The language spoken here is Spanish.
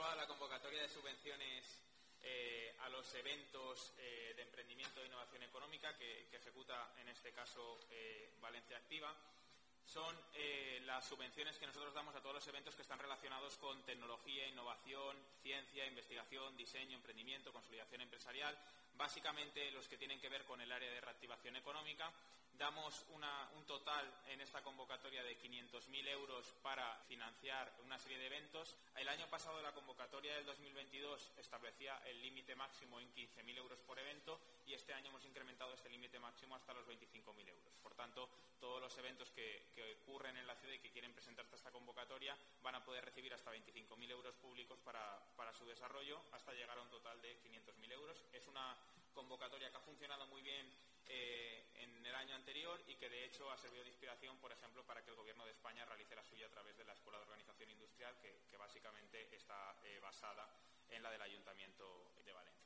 presentado la convocatoria de subvenciones a los eventos de emprendimiento e innovación económica que ejecuta, en este caso, Valencia Activa. Son las subvenciones que nosotros damos a todos los eventos que están relacionados con tecnología, innovación, ciencia, investigación, diseño, emprendimiento, consolidación empresarial, básicamente los que tienen que ver con el área de reactivación económica. Damos un total en esta convocatoria de 500.000 euros para financiar una serie de eventos. El año pasado la convocatoria del 2022 establecía el límite máximo en 15.000 euros por evento y este año hemos incrementado este límite máximo hasta los 25.000 euros. Por tanto, todos los eventos que ocurren en la ciudad y que quieren presentarse a esta convocatoria van a poder recibir hasta 25.000 euros públicos para su desarrollo, hasta llegar a un total de 500.000 euros. Es una convocatoria que ha funcionado muy bien en el año anterior y que de hecho ha servido de inspiración, por ejemplo, para que el Gobierno de España realice la suya a través de la Escuela de Organización Industrial, que básicamente está basada en la del Ayuntamiento de Valencia.